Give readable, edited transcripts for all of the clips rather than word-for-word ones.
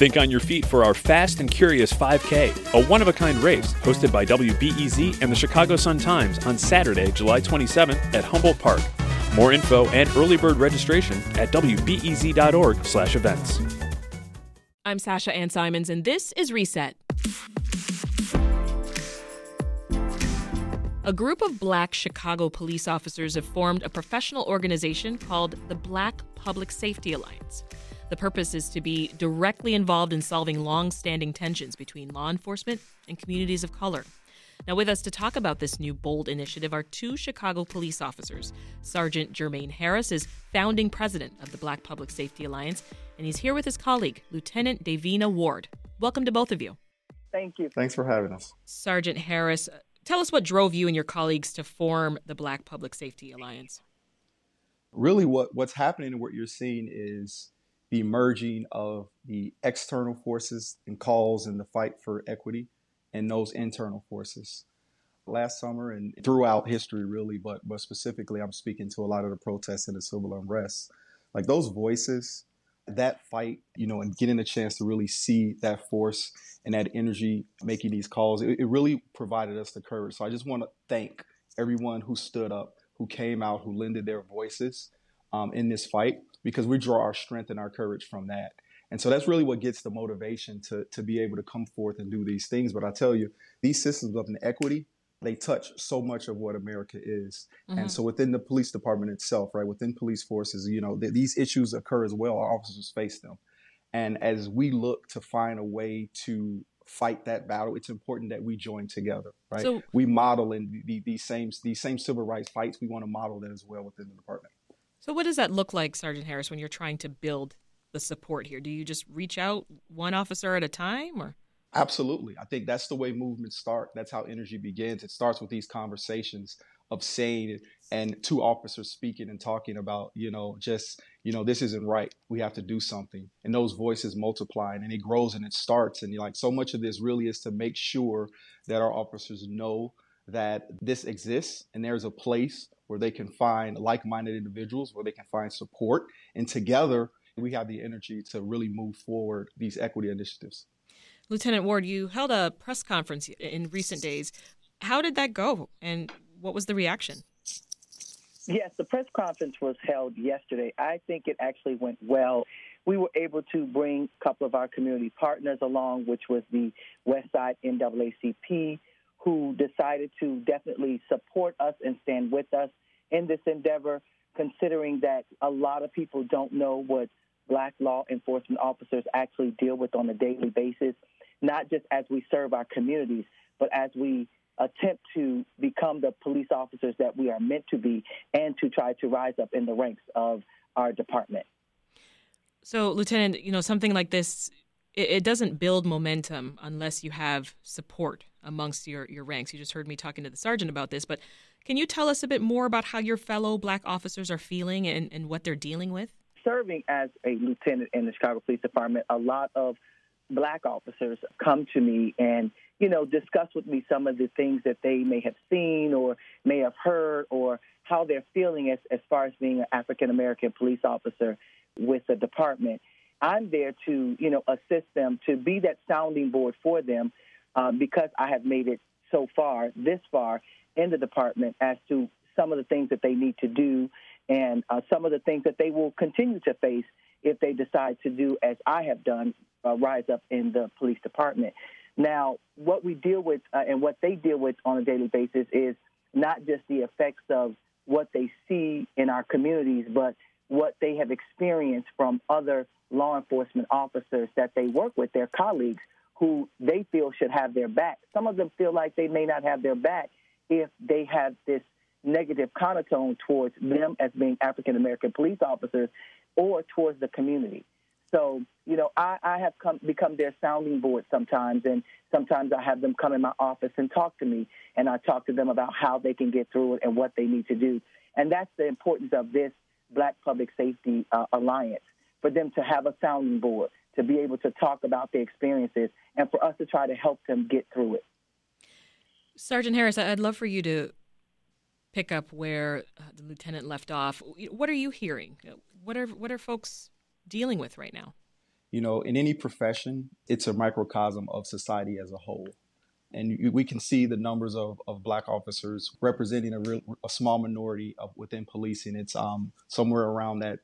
Think on your feet for our Fast and Curious 5K, a one-of-a-kind race hosted by WBEZ and the Chicago Sun-Times on Saturday, July 27th at Humboldt Park. More info and early bird registration at wbez.org/events. I'm Sasha Ann Simons, and this is Reset. A group of Black Chicago police officers have formed a professional organization called the Black Public Safety Alliance. The purpose is to be directly involved in solving long-standing tensions between law enforcement and communities of color. Now, with us to talk about this new bold initiative are two Chicago police officers. Sergeant Jermaine Harris is founding president of the Black Public Safety Alliance, and he's here with his colleague, Lieutenant Davina Ward. Welcome to both of you. Thank you. Thanks for having us. Sergeant Harris, tell us what drove you and your colleagues to form the Black Public Safety Alliance. Really what's happening and what you're seeing is the merging of the external forces and calls in the fight for equity and those internal forces. Last summer and throughout history, really, but specifically, I'm speaking to a lot of the protests and the civil unrest. Like those voices, that fight, and getting a chance to really see that force and that energy making these calls, it really provided us the courage. So I just want to thank everyone who stood up, who came out, who lended their voices in this fight, because we draw our strength and our courage from that. And so that's really what gets the motivation to be able to come forth and do these things. But I tell you, these systems of inequity, they touch so much of what America is. Mm-hmm. And so within the police department itself, right, within police forces, these issues occur as well. Our officers face them. And as we look to find a way to fight that battle, it's important that we join together, right? So, we model in these same civil rights fights. We want to model that as well within the department. So what does that look like, Sergeant Harris, when you're trying to build the support here? Do you just reach out one officer at a time, or? Absolutely. I think that's the way movements start. That's how energy begins. It starts with these conversations of saying and two officers speaking and talking about, this isn't right. We have to do something. And those voices multiply and it grows and it starts. And so much of this really is to make sure that our officers know that this exists and there's a place where they can find like-minded individuals, where they can find support. And together, we have the energy to really move forward these equity initiatives. Lieutenant Ward, you held a press conference in recent days. How did that go, and what was the reaction? Yes, the press conference was held yesterday. I think it actually went well. We were able to bring a couple of our community partners along, which was the Westside NAACP, who decided to definitely support us and stand with us in this endeavor, considering that a lot of people don't know what Black law enforcement officers actually deal with on a daily basis, not just as we serve our communities, but as we attempt to become the police officers that we are meant to be and to try to rise up in the ranks of our department. So, Lieutenant, something like this, it doesn't build momentum unless you have support amongst your ranks. You just heard me talking to the sergeant about this, but can you tell us a bit more about how your fellow Black officers are feeling and what they're dealing with? Serving as a lieutenant in the Chicago Police Department, a lot of Black officers come to me and, discuss with me some of the things that they may have seen or may have heard or how they're feeling as far as being an African-American police officer with the department. I'm there to, assist them, to be that sounding board for them because I have made it this far in the department as to some of the things that they need to do and some of the things that they will continue to face if they decide to do as I have done, rise up in the police department. Now, what we deal with and what they deal with on a daily basis is not just the effects of what they see in our communities, but what they have experienced from other law enforcement officers that they work with, their colleagues, who they feel should have their back. Some of them feel like they may not have their back if they have this negative connotation towards them as being African-American police officers or towards the community. So, I have become their sounding board sometimes, and sometimes I have them come in my office and talk to me, and I talk to them about how they can get through it and what they need to do. And that's the importance of this Black Public Safety Alliance, for them to have a sounding board, to be able to talk about their experiences, and for us to try to help them get through it. Sergeant Harris, I'd love for you to pick up where the lieutenant left off. What are you hearing? What are folks dealing with right now? In any profession, it's a microcosm of society as a whole. And we can see the numbers of Black officers representing a small minority within policing. It's somewhere around that,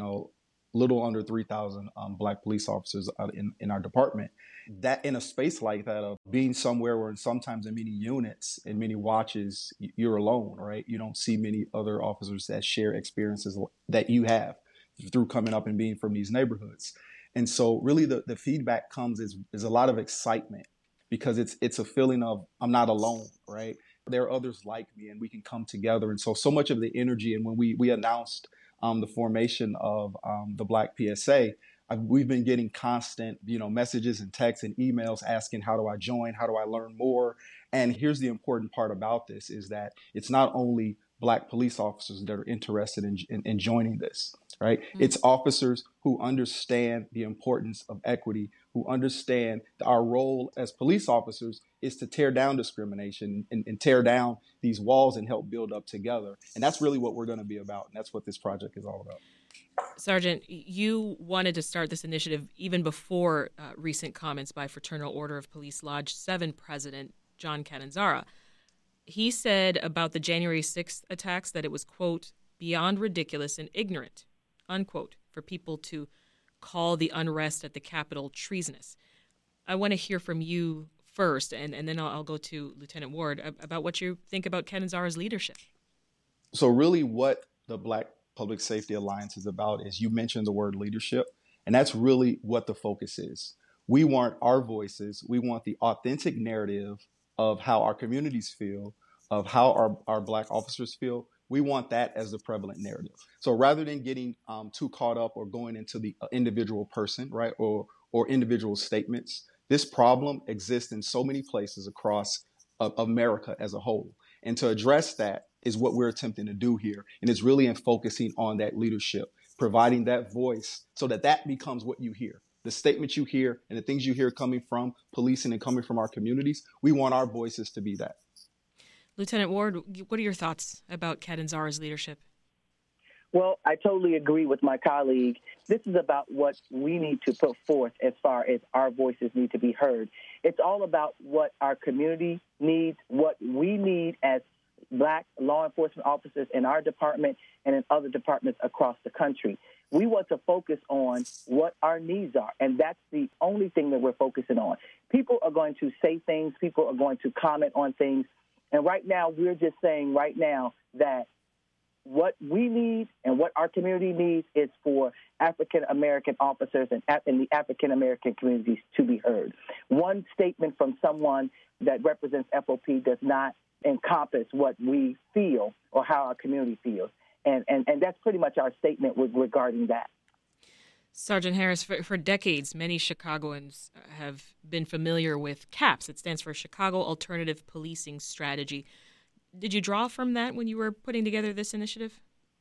little under 3,000 Black police officers in our department. That in a space like that of being somewhere where sometimes in many units and many watches, you're alone, right? You don't see many other officers that share experiences that you have through coming up and being from these neighborhoods. And so really the feedback comes is a lot of excitement because it's a feeling of I'm not alone, right? There are others like me and we can come together. And so much of the energy, and when we announced the formation of the Black PSA, we've been getting constant, messages and texts and emails asking, how do I join? How do I learn more? And here's the important part about this is that it's not only Black police officers that are interested in joining this, right? Mm-hmm. It's officers who understand the importance of equity, who understand our role as police officers is to tear down discrimination and tear down these walls and help build up together. And that's really what we're going to be about. And that's what this project is all about. Sergeant, you wanted to start this initiative even before recent comments by Fraternal Order of Police Lodge 7 President John Catanzara. He said about the January 6th attacks that it was, quote, beyond ridiculous and ignorant, unquote, for people to call the unrest at the Capitol treasonous. I want to hear from you first, and then I'll go to Lieutenant Ward about what you think about Catanzara's leadership. So really what the Black Public Safety Alliance is about is you mentioned the word leadership, and that's really what the focus is. We want our voices. We want the authentic narrative of how our communities feel, of how our Black officers feel. We want that as the prevalent narrative. So rather than getting too caught up or going into the individual person, right, or individual statements, this problem exists in so many places across America as a whole. And to address that is what we're attempting to do here. And it's really in focusing on that leadership, providing that voice so that becomes what you hear. The statements you hear and the things you hear coming from policing and coming from our communities, we want our voices to be that. Lieutenant Ward, what are your thoughts about Catanzara's leadership? Well, I totally agree with my colleague. This is about what we need to put forth as far as our voices need to be heard. It's all about what our community needs, what we need as Black law enforcement officers in our department and in other departments across the country. We want to focus on what our needs are, and that's the only thing that we're focusing on. People are going to say things. People are going to comment on things. And right now, we're just saying right now that what we need and what our community needs is for African-American officers and the African-American communities to be heard. One statement from someone that represents FOP does not encompass what we feel or how our community feels. And that's pretty much our statement regarding that. Sergeant Harris, for decades, many Chicagoans have been familiar with CAPS. It stands for Chicago Alternative Policing Strategy. Did you draw from that when you were putting together this initiative?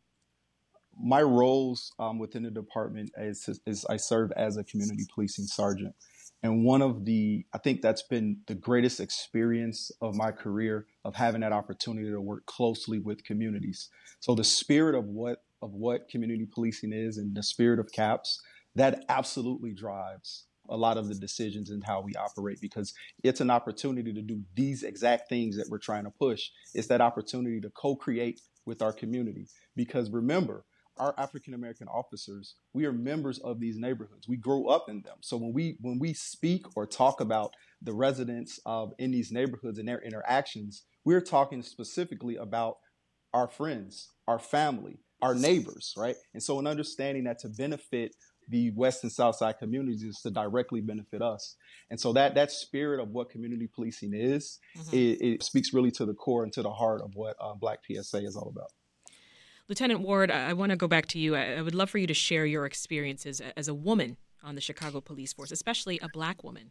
My roles within the department is I serve as a community policing sergeant. And I think that's been the greatest experience of my career, of having that opportunity to work closely with communities. So the spirit of what community policing is and the spirit of CAPS, that absolutely drives a lot of the decisions and how we operate, because it's an opportunity to do these exact things that we're trying to push. It's that opportunity to co-create with our community. Because remember, our African-American officers, we are members of these neighborhoods. We grow up in them. So when we speak or talk about the residents in these neighborhoods and their interactions, we're talking specifically about our friends, our family, our neighbors, right? And so in understanding that to benefit the West and South Side communities is to directly benefit us. And so that spirit of what community policing is, it speaks really to the core and to the heart of what Black PSA is all about. Lieutenant Ward, I want to go back to you. I would love for you to share your experiences as a woman on the Chicago Police Force, especially a Black woman.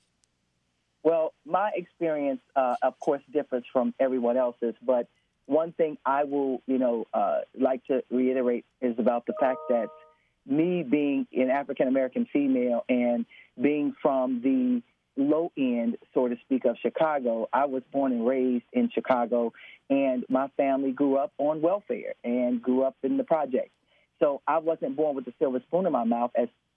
Well, my experience, of course, differs from everyone else's, but one thing I will, like to reiterate is about the fact that me being an African-American female and being from the low end, so to speak, of Chicago, I was born and raised in Chicago, and my family grew up on welfare and grew up in the projects. So I wasn't born with a silver spoon in my mouth as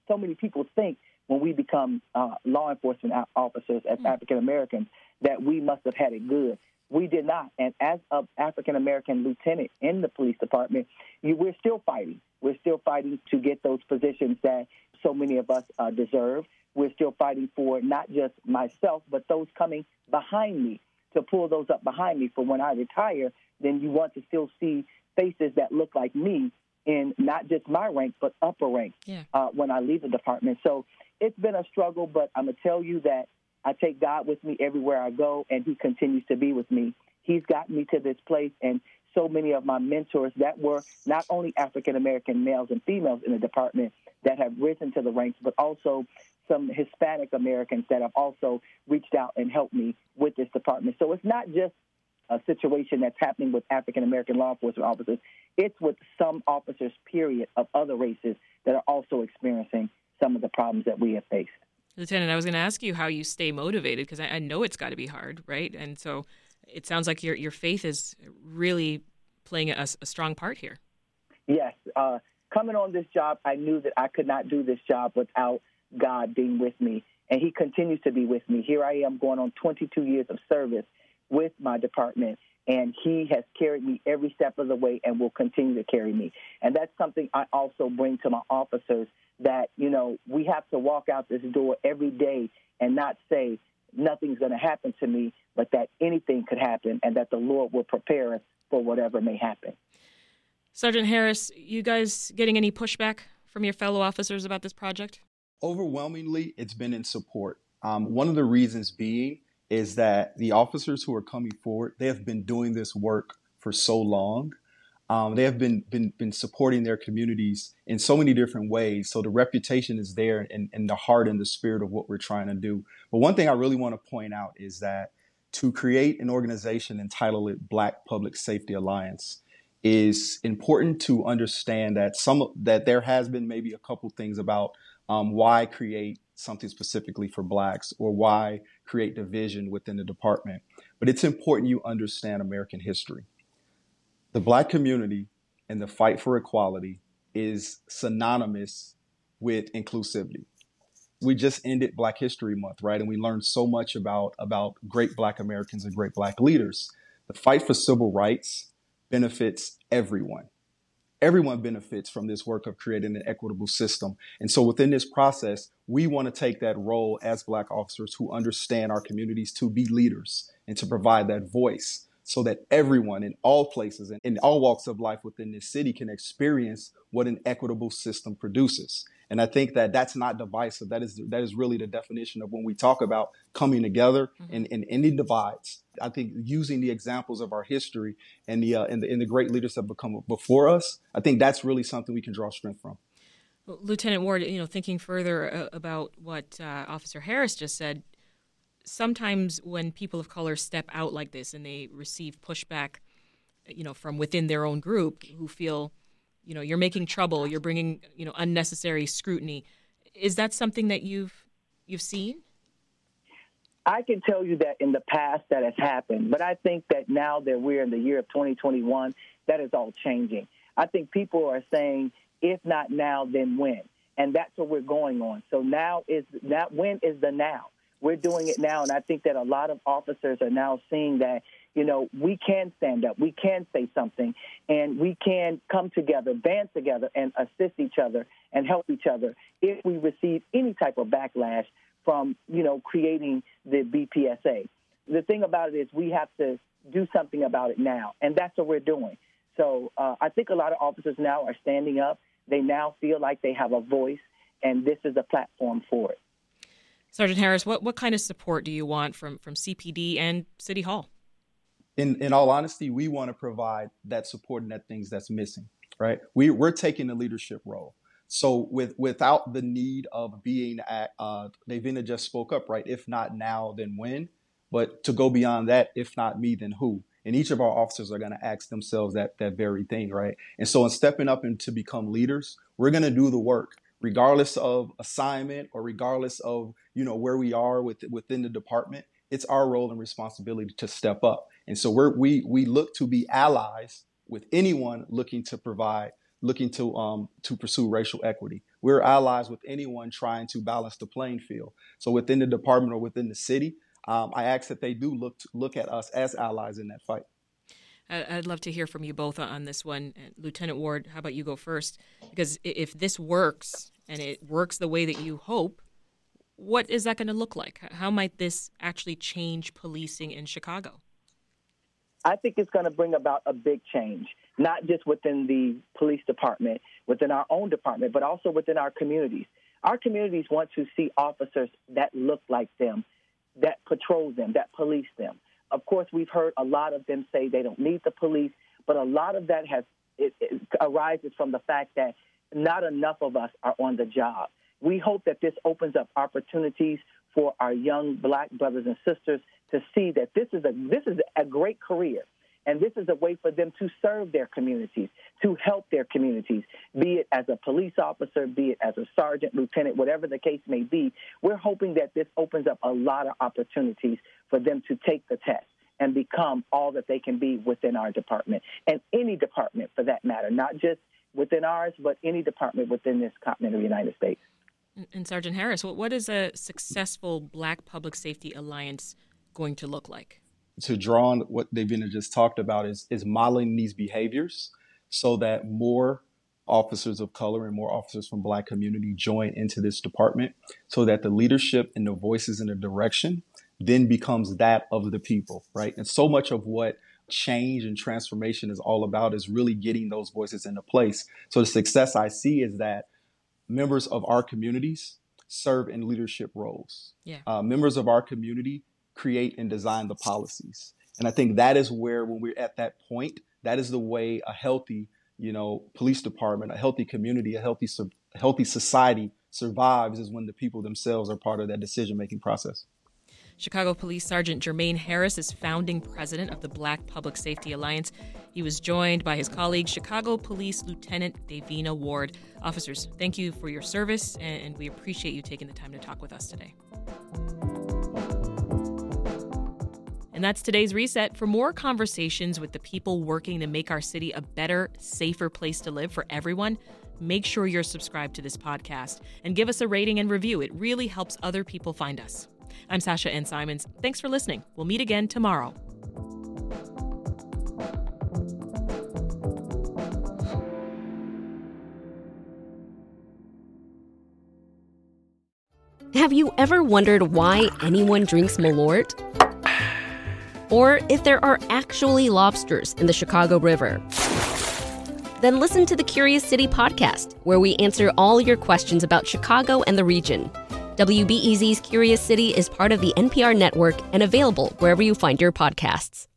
so many people think when we become law enforcement officers as African Americans that we must have had it good. We did not. And as an African American lieutenant in the police department, we're still fighting. We're still fighting to get those positions that so many of us deserve. We're still fighting for not just myself, but those coming behind me, to pull those up behind me for when I retire. Then you want to still see faces that look like me in not just my rank, but upper rank when I leave the department. So it's been a struggle, but I'm going to tell you that I take God with me everywhere I go, and he continues to be with me. He's gotten me to this place, and so many of my mentors that were not only African-American males and females in the department that have risen to the ranks, but also some Hispanic Americans that have also reached out and helped me with this department. So it's not just a situation that's happening with African-American law enforcement officers. It's with some officers, period, of other races that are also experiencing some of the problems that we have faced. Lieutenant, I was going to ask you how you stay motivated, because I know it's got to be hard, right? And so it sounds like your faith is really playing a strong part here. Yes. Coming on this job, I knew that I could not do this job without God being with me, and he continues to be with me. Here I am going on 22 years of service with my department, and he has carried me every step of the way and will continue to carry me. And that's something I also bring to my officers, that, we have to walk out this door every day and not say nothing's going to happen to me, but that anything could happen and that the Lord will prepare us for whatever may happen. Sergeant Harris, you guys getting any pushback from your fellow officers about this project? Overwhelmingly, it's been in support. One of the reasons being is that the officers who are coming forward, they have been doing this work for so long. They have been supporting their communities in so many different ways. So the reputation is there, and the heart and the spirit of what we're trying to do. But one thing I really want to point out is that to create an organization entitled Black Public Safety Alliance is important to understand that there has been maybe a couple things about why create something specifically for Blacks, or why create division within the department. But it's important you understand American history. The Black community and the fight for equality is synonymous with inclusivity. We just ended Black History Month, right? And we learned so much about great Black Americans and great Black leaders. The fight for civil rights benefits everyone. Everyone benefits from this work of creating an equitable system. And so within this process, we want to take that role as Black officers who understand our communities to be leaders and to provide that voice, so that everyone in all places and in all walks of life within this city can experience what an equitable system produces. And I think that that's not divisive. That is really the definition of when we talk about coming together and ending divides. I think using the examples of our history and the great leaders that have come before us, I think that's really something we can draw strength from. Well, Lieutenant Ward, thinking further about what Officer Harris just said, sometimes when people of color step out like this and they receive pushback, from within their own group, who feel, you're making trouble, you're bringing, unnecessary scrutiny. Is that something that you've seen? I can tell you that in the past that has happened, but I think that now that we're in the year of 2021, that is all changing. I think people are saying, if not now, then when? And that's what we're going on. So when is the now? We're doing it now, and I think that a lot of officers are now seeing that, we can stand up, we can say something, and we can come together, band together, and assist each other and help each other if we receive any type of backlash from, creating the BPSA. The thing about it is we have to do something about it now, and that's what we're doing. So I think a lot of officers now are standing up. They now feel like they have a voice, and this is a platform for it. Sergeant Harris, what kind of support do you want from CPD and City Hall? In all honesty, we want to provide that support and that things that's missing, right? We're taking the leadership role. So without the need of being at, Davina just spoke up, right? If not now, then when? But to go beyond that, if not me, then who? And each of our officers are going to ask themselves that very thing, right? And so in stepping up and to become leaders, we're going to do the work, regardless of assignment or regardless of, where we are within the department. It's our role and responsibility to step up. And so we look to be allies with anyone looking to provide looking to pursue racial equity. We're allies with anyone trying to balance the playing field. So within the department or within the city, I ask that they do look at us as allies in that fight. I'd love to hear from you both on this one. Lieutenant Ward, how about you go first? Because if this works and it works the way that you hope, what is that going to look like? How might this actually change policing in Chicago? I think it's going to bring about a big change, not just within the police department, within our own department, but also within our communities. Our communities want to see officers that look like them, that patrol them, that police them. Of course, we've heard a lot of them say they don't need the police, but a lot of that arises from the fact that not enough of us are on the job. We hope that this opens up opportunities for our young Black brothers and sisters to see that this is a great career, and this is a way for them to serve their communities, to help their communities, be it as a police officer, be it as a sergeant, lieutenant, whatever the case may be. We're hoping that this opens up a lot of opportunities for them to take the test and become all that they can be within our department, and any department for that matter, not just within ours, but any department within this continental United States. And Sergeant Harris, what is a successful Black Public Safety Alliance going to look like? To draw on what Davina just talked about is modeling these behaviors so that more officers of color and more officers from Black community join into this department, so that the leadership and the voices and the direction then becomes that of the people, right? And so much of what change and transformation is all about is really getting those voices into place. So the success I see is that members of our communities serve in leadership roles. Yeah. Members of our community create and design the policies. And I think that is where, when we're at that point, that is the way a healthy, police department, a healthy community, a healthy society survives, is when the people themselves are part of that decision-making process. Chicago Police Sergeant Jermaine Harris is founding president of the Black Public Safety Alliance. He was joined by his colleague, Chicago Police Lieutenant Davina Ward. Officers, thank you for your service, and we appreciate you taking the time to talk with us today. And that's today's Reset. For more conversations with the people working to make our city a better, safer place to live for everyone, make sure you're subscribed to this podcast and give us a rating and review. It really helps other people find us. I'm Sasha Ann Simons. Thanks for listening. We'll meet again tomorrow. Have you ever wondered why anyone drinks Malort? Or if there are actually lobsters in the Chicago River? Then listen to the Curious City podcast, where we answer all your questions about Chicago and the region. WBEZ's Curious City is part of the NPR network and available wherever you find your podcasts.